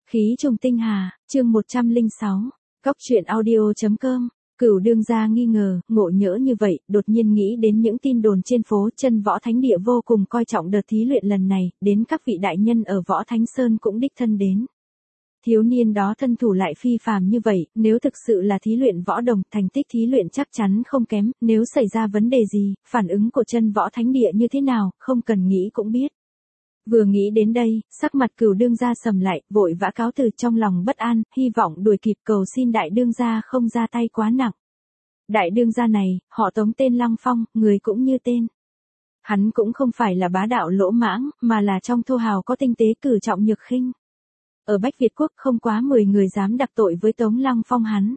Khí trùng tinh hà, chương 106, Cóc truyện audio.com. Cửu đương gia nghi ngờ, ngộ nhỡ như vậy, đột nhiên nghĩ đến những tin đồn trên phố. Chân Võ Thánh Địa vô cùng coi trọng đợt thí luyện lần này, đến các vị đại nhân ở Võ Thánh Sơn cũng đích thân đến. Thiếu niên đó thân thủ lại phi phàm như vậy, nếu thực sự là thí luyện võ đồng, thành tích thí luyện chắc chắn không kém, nếu xảy ra vấn đề gì, phản ứng của Chân Võ Thánh Địa như thế nào, không cần nghĩ cũng biết. Vừa nghĩ đến đây, sắc mặt Cửu đương gia sầm lại, vội vã cáo từ, trong lòng bất an, hy vọng đuổi kịp cầu xin đại đương gia không ra tay quá nặng. Đại đương gia này, họ Tống tên Lăng Phong, người cũng như tên. Hắn cũng không phải là bá đạo lỗ mãng, mà là trong thô hào có tinh tế cử trọng nhược khinh. Ở Bách Việt Quốc không quá 10 người dám đắc tội với Tống Lăng Phong hắn.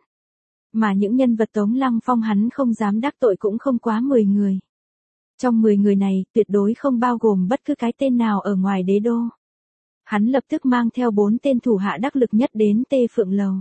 Mà những nhân vật Tống Lăng Phong hắn không dám đắc tội cũng không quá 10 người. Trong 10 người này, tuyệt đối không bao gồm bất cứ cái tên nào ở ngoài đế đô. Hắn lập tức mang theo 4 tên thủ hạ đắc lực nhất đến Tê Phượng Lầu.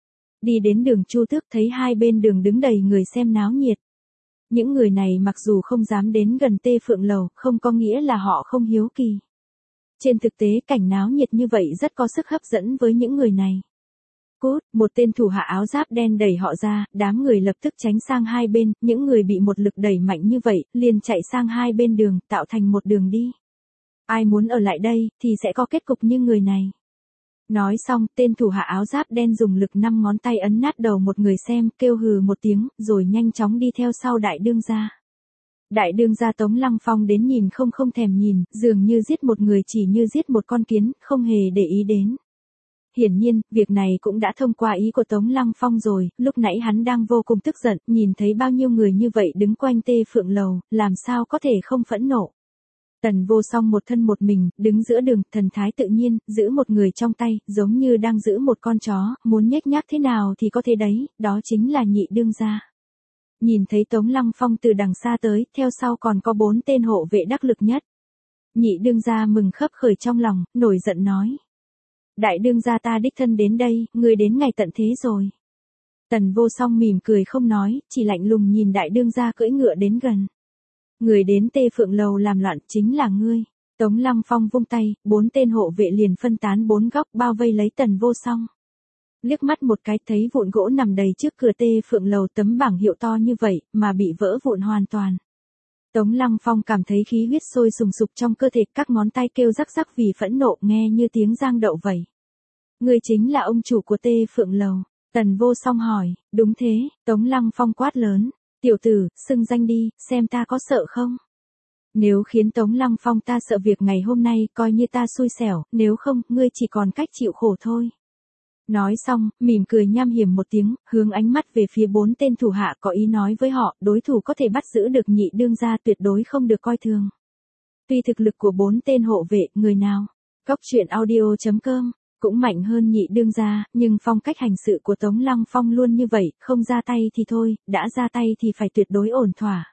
Đi đến đường Chu Tước thấy hai bên đường đứng đầy người xem náo nhiệt. Những người này mặc dù không dám đến gần Tê Phượng Lầu, không có nghĩa là họ không hiếu kỳ. Trên thực tế cảnh náo nhiệt như vậy rất có sức hấp dẫn với những người này. Cút, một tên thủ hạ áo giáp đen đẩy họ ra, đám người lập tức tránh sang hai bên, những người bị một lực đẩy mạnh như vậy, liền chạy sang hai bên đường, tạo thành một đường đi. Ai muốn ở lại đây, thì sẽ có kết cục như người này. Nói xong, tên thủ hạ áo giáp đen dùng lực 5 ngón tay ấn nát đầu một người xem, kêu hừ một tiếng, rồi nhanh chóng đi theo sau đại đương gia. Đại đương gia Tống Lăng Phong đến nhìn không thèm nhìn, dường như giết một người chỉ như giết một con kiến, không hề để ý đến. Hiển nhiên, việc này cũng đã thông qua ý của Tống Lăng Phong rồi, lúc nãy hắn đang vô cùng tức giận, nhìn thấy bao nhiêu người như vậy đứng quanh Tê Phượng Lầu, làm sao có thể không phẫn nộ. Tần Vô Song một thân một mình, đứng giữa đường, thần thái tự nhiên, giữ một người trong tay, giống như đang giữ một con chó, muốn nhếch nhác thế nào thì có thế đấy, đó chính là nhị đương gia. Nhìn thấy Tống Lăng Phong từ đằng xa tới, theo sau còn có 4 tên hộ vệ đắc lực nhất. Nhị đương gia mừng khấp khởi trong lòng, nổi giận nói. Đại đương gia ta đích thân đến đây, người đến ngày tận thế rồi. Tần Vô Song mỉm cười không nói, chỉ lạnh lùng nhìn đại đương gia cưỡi ngựa đến gần. Người đến Tê Phượng Lầu làm loạn chính là ngươi. Tống Lăng Phong vung tay, 4 tên hộ vệ liền phân tán 4 góc bao vây lấy Tần Vô Song. Liếc mắt một cái thấy vụn gỗ nằm đầy trước cửa Tê Phượng Lầu, tấm bảng hiệu to như vậy, mà bị vỡ vụn hoàn toàn. Tống Lăng Phong cảm thấy khí huyết sôi sùng sục trong cơ thể, các ngón tay kêu rắc rắc vì phẫn nộ, nghe như tiếng giang đậu vậy. Người chính là ông chủ của Tê Phượng Lầu. Tần Vô Song hỏi. Đúng thế. Tống Lăng Phong quát lớn. Tiểu tử, xưng danh đi, xem ta có sợ không? Nếu khiến Tống Lăng Phong ta sợ, việc ngày hôm nay coi như ta xui xẻo, nếu không, ngươi chỉ còn cách chịu khổ thôi. Nói xong, mỉm cười nham hiểm một tiếng, hướng ánh mắt về phía 4 tên thủ hạ, có ý nói với họ, đối thủ có thể bắt giữ được nhị đương gia tuyệt đối không được coi thường. Tuy thực lực của 4 tên hộ vệ, người nào, Cóc truyện audio.com, cũng mạnh hơn nhị đương gia, nhưng phong cách hành sự của Tống Lăng Phong luôn như vậy, không ra tay thì thôi, đã ra tay thì phải tuyệt đối ổn thỏa.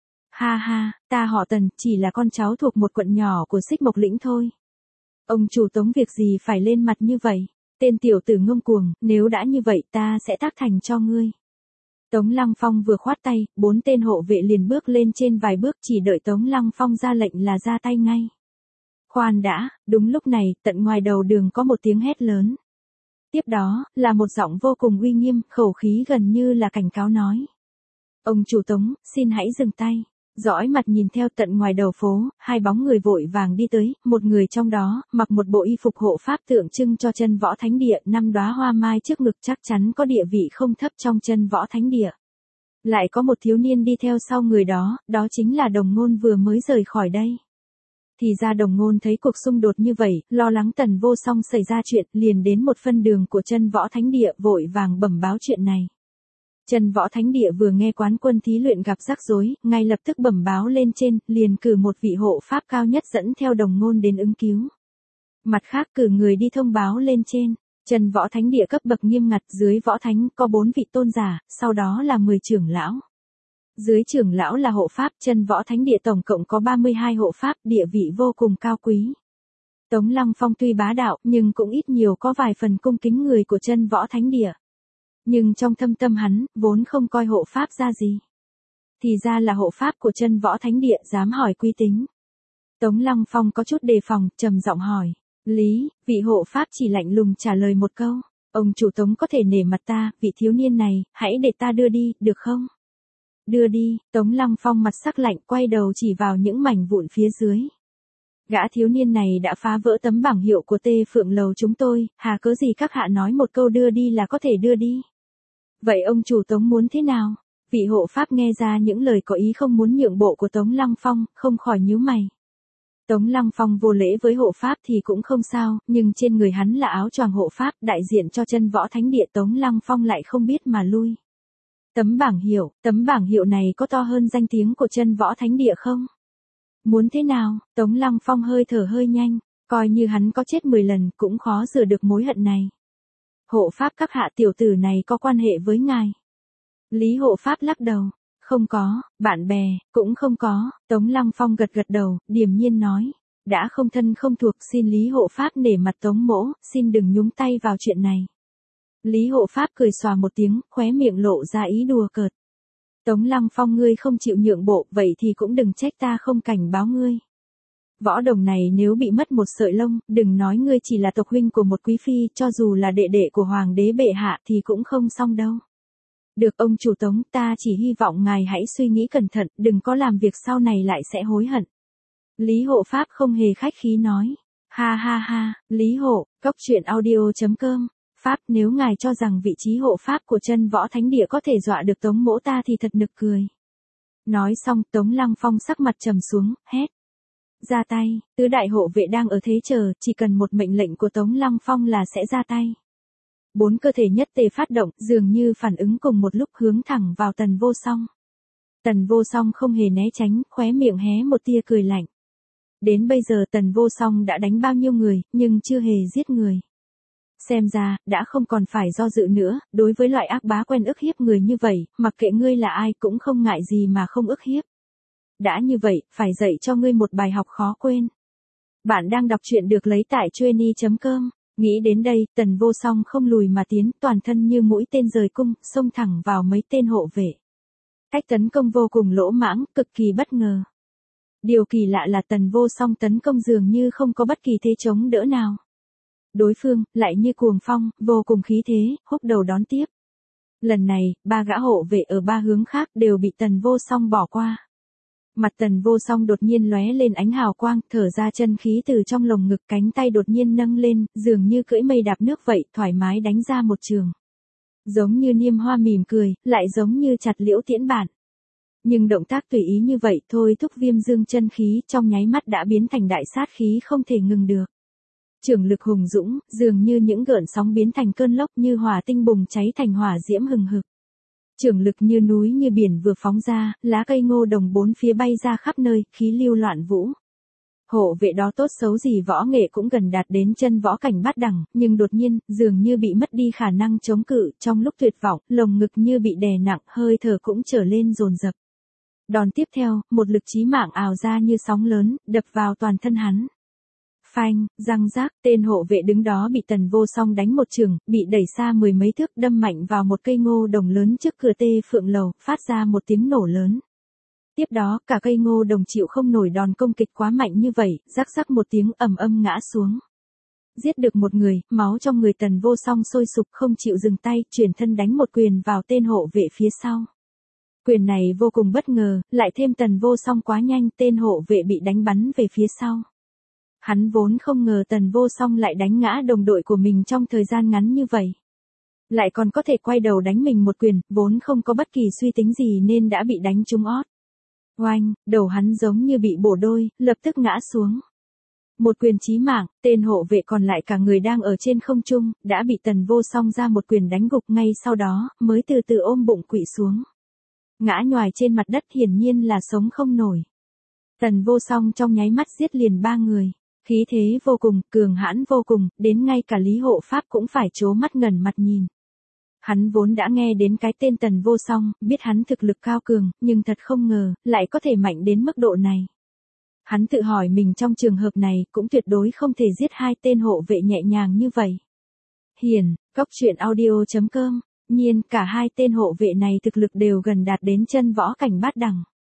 Ha ha, ta họ Tần, chỉ là con cháu thuộc một quận nhỏ của Xích Mộc Lĩnh thôi. Ông chủ Tống việc gì phải lên mặt như vậy? Tên tiểu tử ngông cuồng, nếu đã như vậy ta sẽ tác thành cho ngươi. Tống Lăng Phong vừa khoát tay, 4 tên hộ vệ liền bước lên trên vài bước, chỉ đợi Tống Lăng Phong ra lệnh là ra tay ngay. Khoan đã, đúng lúc này, tận ngoài đầu đường có một tiếng hét lớn. Tiếp đó, là một giọng vô cùng uy nghiêm, khẩu khí gần như là cảnh cáo nói. Ông chủ Tống, xin hãy dừng tay. Dõi mặt nhìn theo tận ngoài đầu phố, 2 bóng người vội vàng đi tới, một người trong đó, mặc một bộ y phục hộ pháp tượng trưng cho Chân Võ Thánh Địa, 5 đóa hoa mai trước ngực chắc chắn có địa vị không thấp trong Chân Võ Thánh Địa. Lại có một thiếu niên đi theo sau người đó, đó chính là Đồng Ngôn vừa mới rời khỏi đây. Thì ra Đồng Ngôn thấy cuộc xung đột như vậy, lo lắng Tần Vô Song xảy ra chuyện, liền đến một phân đường của Chân Võ Thánh Địa vội vàng bẩm báo chuyện này. Chân Võ Thánh Địa vừa nghe quán quân thí luyện gặp rắc rối, ngay lập tức bẩm báo lên trên, liền cử một vị hộ pháp cao nhất dẫn theo Đồng Ngôn đến ứng cứu. Mặt khác cử người đi thông báo lên trên. Chân Võ Thánh Địa cấp bậc nghiêm ngặt, dưới Võ Thánh có 4 vị tôn giả, sau đó là 10 trưởng lão. Dưới trưởng lão là hộ pháp, Chân Võ Thánh Địa tổng cộng có 32 hộ pháp, địa vị vô cùng cao quý. Tống Lăng Phong tuy bá đạo, nhưng cũng ít nhiều có vài phần cung kính người của Chân Võ Thánh Địa. Nhưng trong thâm tâm hắn, vốn không coi hộ pháp ra gì. Thì ra là hộ pháp của Chân Võ Thánh Địa, dám hỏi uy tín. Tống Lăng Phong có chút đề phòng, trầm giọng hỏi. Lý, vị hộ pháp chỉ lạnh lùng trả lời một câu. Ông chủ Tống có thể nể mặt ta, vị thiếu niên này, hãy để ta đưa đi, được không? Đưa đi, Tống Lăng Phong mặt sắc lạnh quay đầu chỉ vào những mảnh vụn phía dưới. Gã thiếu niên này đã phá vỡ tấm bảng hiệu của Tê Phượng Lầu chúng tôi, hà cớ gì các hạ nói một câu đưa đi là có thể đưa đi. Vậy ông chủ Tống muốn thế nào? Vị hộ pháp nghe ra những lời có ý không muốn nhượng bộ của Tống Lăng Phong, không khỏi nhíu mày. Tống Lăng Phong vô lễ với hộ pháp thì cũng không sao, nhưng trên người hắn là áo choàng hộ pháp đại diện cho chân võ thánh địa, Tống Lăng Phong lại không biết mà lui. Tấm bảng hiệu này có to hơn danh tiếng của chân võ thánh địa không? Muốn thế nào? Tống Lăng Phong hơi thở hơi nhanh, coi như hắn có chết 10 lần cũng khó rửa được mối hận này. Hộ pháp các hạ, tiểu tử này có quan hệ với ngài. Lý hộ pháp lắc đầu. Không có, bạn bè, cũng không có. Tống Lăng Phong gật gật đầu, điềm nhiên nói. Đã không thân không thuộc, xin Lý hộ pháp nể mặt Tống mỗ, xin đừng nhúng tay vào chuyện này. Lý hộ pháp cười xòa một tiếng, khóe miệng lộ ra ý đùa cợt. Tống Lăng Phong, ngươi không chịu nhượng bộ, vậy thì cũng đừng trách ta không cảnh báo ngươi. Võ đồng này nếu bị mất một sợi lông, đừng nói ngươi chỉ là tộc huynh của một quý phi, cho dù là đệ đệ của hoàng đế bệ hạ thì cũng không xong đâu. Được ông chủ Tống, ta chỉ hy vọng ngài hãy suy nghĩ cẩn thận, đừng có làm việc sau này lại sẽ hối hận. Lý hộ pháp không hề khách khí nói. Ha ha ha, Lý hộ, cốc truyện audio.com. Pháp, nếu ngài cho rằng vị trí hộ pháp của chân võ thánh địa có thể dọa được Tống mỗ ta thì thật nực cười. Nói xong, Tống Lăng Phong sắc mặt trầm xuống, hét. Ra tay, tứ đại hộ vệ đang ở thế chờ, chỉ cần một mệnh lệnh của Tống Lăng Phong là sẽ ra tay. 4 cơ thể nhất tề phát động, dường như phản ứng cùng một lúc hướng thẳng vào Tần Vô Song. Tần Vô Song không hề né tránh, khóe miệng hé một tia cười lạnh. Đến bây giờ Tần Vô Song đã đánh bao nhiêu người, nhưng chưa hề giết người. Xem ra, đã không còn phải do dự nữa, đối với loại ác bá quen ức hiếp người như vậy, mặc kệ ngươi là ai cũng không ngại gì mà không ức hiếp. Đã như vậy, phải dạy cho ngươi một bài học khó quên. Bạn đang đọc truyện được lấy tại Chueny.com. Nghĩ đến đây, Tần Vô Song không lùi mà tiến, toàn thân như mũi tên rời cung, xông thẳng vào mấy tên hộ vệ. Cách tấn công vô cùng lỗ mãng, cực kỳ bất ngờ. Điều kỳ lạ là Tần Vô Song tấn công dường như không có bất kỳ thế chống đỡ nào. Đối phương, lại như cuồng phong, vô cùng khí thế, húc đầu đón tiếp. Lần này, 3 gã hộ vệ ở 3 hướng khác đều bị Tần Vô Song bỏ qua. Mặt Tần Vô Song đột nhiên lóe lên ánh hào quang, thở ra chân khí từ trong lồng ngực, cánh tay đột nhiên nâng lên, dường như cưỡi mây đạp nước vậy, thoải mái đánh ra một trường. Giống như Niêm Hoa mỉm cười, lại giống như chặt liễu tiễn bản. Nhưng động tác tùy ý như vậy thôi thúc Viêm Dương chân khí trong nháy mắt đã biến thành đại sát khí không thể ngừng được. Trường lực hùng dũng, dường như những gợn sóng biến thành cơn lốc, như hỏa tinh bùng cháy thành hỏa diễm hừng hực. Trường lực như núi như biển vừa phóng ra, lá cây ngô đồng bốn phía bay ra khắp nơi, khí lưu loạn vũ. Hộ vệ đó tốt xấu gì võ nghệ cũng gần đạt đến chân võ cảnh bát đẳng, nhưng đột nhiên, dường như bị mất đi khả năng chống cự, trong lúc tuyệt vọng, lồng ngực như bị đè nặng, hơi thở cũng trở lên dồn dập. Đòn tiếp theo, một lực chí mạng ào ra như sóng lớn, đập vào toàn thân hắn. Phanh, răng rác, tên hộ vệ đứng đó bị Tần Vô Song đánh một chưởng, bị đẩy xa 10 mấy thước, đâm mạnh vào một cây ngô đồng lớn trước cửa Tê Phượng Lầu, phát ra một tiếng nổ lớn. Tiếp đó, cả cây ngô đồng chịu không nổi đòn công kích quá mạnh như vậy, rắc rắc một tiếng ầm ầm ngã xuống. Giết được một người, máu trong người Tần Vô Song sôi sục không chịu dừng tay, chuyển thân đánh một quyền vào tên hộ vệ phía sau. Quyền này vô cùng bất ngờ, lại thêm Tần Vô Song quá nhanh, tên hộ vệ bị đánh bắn về phía sau. Hắn vốn không ngờ Tần Vô Song lại đánh ngã đồng đội của mình trong thời gian ngắn như vậy. Lại còn có thể quay đầu đánh mình một quyền, vốn không có bất kỳ suy tính gì nên đã bị đánh trúng ót. Oanh, đầu hắn giống như bị bổ đôi, lập tức ngã xuống. Một quyền chí mạng, tên hộ vệ còn lại cả người đang ở trên không trung, đã bị Tần Vô Song ra một quyền đánh gục, ngay sau đó, mới từ từ ôm bụng quỵ xuống. Ngã nhoài trên mặt đất, hiển nhiên là sống không nổi. Tần Vô Song trong nháy mắt giết liền 3 người. Khí thế vô cùng, cường hãn vô cùng, đến ngay cả Lý hộ pháp cũng phải trố mắt ngẩn mặt nhìn. Hắn vốn đã nghe đến cái tên Tần Vô Song, biết hắn thực lực cao cường, nhưng thật không ngờ, lại có thể mạnh đến mức độ này. Hắn tự hỏi mình trong trường hợp này, cũng tuyệt đối không thể giết 2 tên hộ vệ nhẹ nhàng như vậy. Hiền, cốc truyện audio.com, nhiên cả 2 tên hộ vệ này thực lực đều gần đạt đến chân võ cảnh bát đẳng.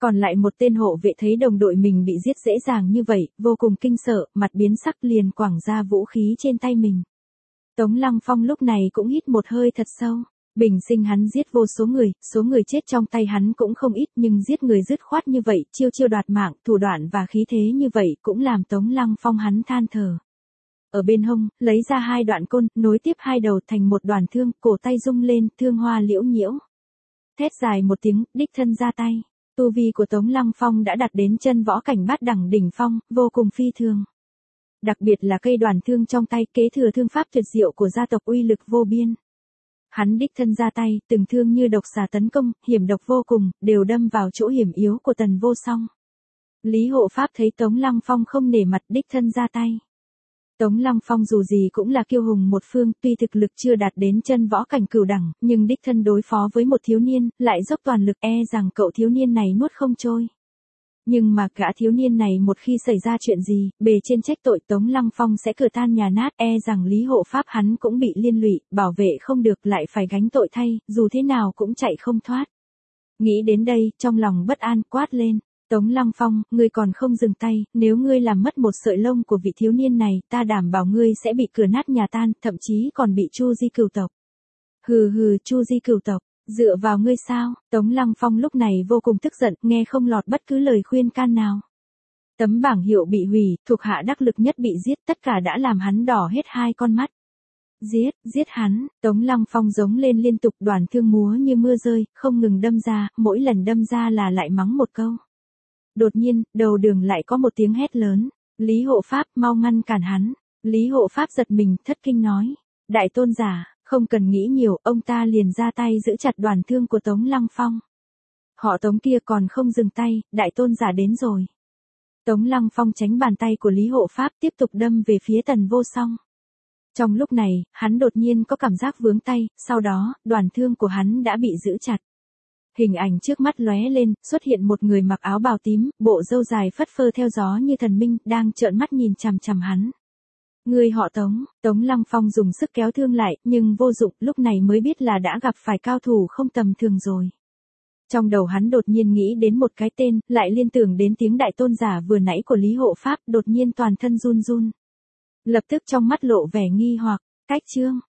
Còn lại một tên hộ vệ thấy đồng đội mình bị giết dễ dàng như vậy, vô cùng kinh sợ, mặt biến sắc liền quẳng ra vũ khí trên tay mình. Tống Lăng Phong lúc này cũng hít một hơi thật sâu. Bình sinh hắn giết vô số người chết trong tay hắn cũng không ít, nhưng giết người dứt khoát như vậy, chiêu chiêu đoạt mạng, thủ đoạn và khí thế như vậy cũng làm Tống Lăng Phong hắn than thở. Ở bên hông, lấy ra 2 đoạn côn, nối tiếp 2 đầu thành một đoàn thương, cổ tay rung lên, thương hoa liễu nhiễu. Thét dài một tiếng, đích thân ra tay. Tu vi của Tống Lăng Phong đã đạt đến chân võ cảnh bát đẳng đỉnh phong, vô cùng phi thường. Đặc biệt là cây đoàn thương trong tay, kế thừa thương pháp tuyệt diệu của gia tộc uy lực vô biên. Hắn đích thân ra tay, từng thương như độc xà tấn công, hiểm độc vô cùng, đều đâm vào chỗ hiểm yếu của Tần Vô Song. Lý Hộ Pháp thấy Tống Lăng Phong không nể mặt đích thân ra tay. Tống Lăng Phong dù gì cũng là kiêu hùng một phương, tuy thực lực chưa đạt đến chân võ cảnh cửu đẳng, nhưng đích thân đối phó với một thiếu niên, lại dốc toàn lực, rằng cậu thiếu niên này nuốt không trôi. Nhưng mà gã thiếu niên này một khi xảy ra chuyện gì, bề trên trách tội Tống Lăng Phong sẽ cửa tan nhà nát, rằng Lý Hộ Pháp hắn cũng bị liên lụy, bảo vệ không được lại phải gánh tội thay, dù thế nào cũng chạy không thoát. Nghĩ đến đây, trong lòng bất an quát lên. Tống Lăng Phong, ngươi còn không dừng tay, nếu ngươi làm mất một sợi lông của vị thiếu niên này, ta đảm bảo ngươi sẽ bị cửa nát nhà tan, thậm chí còn bị Chu Di cửu tộc. Hừ hừ, Chu Di cửu tộc, dựa vào ngươi sao? Tống Lăng Phong lúc này vô cùng tức giận, nghe không lọt bất cứ lời khuyên can nào. Tấm bảng hiệu bị hủy, thuộc hạ đắc lực nhất bị giết, tất cả đã làm hắn đỏ hết 2 con mắt. Giết hắn, Tống Lăng Phong giống lên liên tục, đoàn thương múa như mưa rơi, không ngừng đâm ra, mỗi lần đâm ra là lại mắng một câu. Đột nhiên, đầu đường lại có một tiếng hét lớn. Lý Hộ Pháp, mau ngăn cản hắn. Lý Hộ Pháp giật mình, thất kinh nói. Đại tôn giả, không cần nghĩ nhiều, ông ta liền ra tay giữ chặt đoàn thương của Tống Lăng Phong. Họ Tống kia còn không dừng tay, đại tôn giả đến rồi. Tống Lăng Phong tránh bàn tay của Lý Hộ Pháp, tiếp tục đâm về phía Tần Vô Song. Trong lúc này, hắn đột nhiên có cảm giác vướng tay, sau đó, đoàn thương của hắn đã bị giữ chặt. Hình ảnh trước mắt lóe lên, xuất hiện một người mặc áo bào tím, bộ râu dài phất phơ theo gió như thần minh, đang trợn mắt nhìn chằm chằm hắn. Người họ Tống, Tống Lăng Phong dùng sức kéo thương lại, nhưng vô dụng, lúc này mới biết là đã gặp phải cao thủ không tầm thường rồi. Trong đầu hắn đột nhiên nghĩ đến một cái tên, lại liên tưởng đến tiếng đại tôn giả vừa nãy của Lý Hộ Pháp, đột nhiên toàn thân run run. Lập tức trong mắt lộ vẻ nghi hoặc, cách chương.